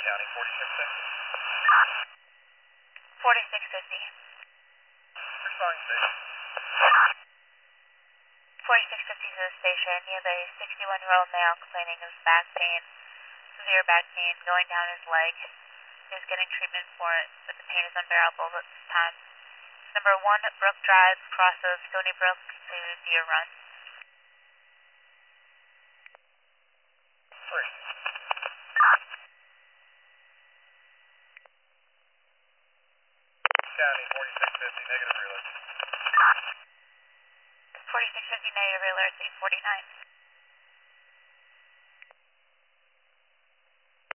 County, 4650. 4650. Responding station. 4650 to the station. You have a 61-year-old male complaining of back pain, severe back pain, going down his leg. He's getting treatment for it, but the pain is unbearable at this time. Number 1 Brook Drive, cross of Stony Brook to Deer Run. 3. County, 4650, negative relay. 4650 negative alert, 849.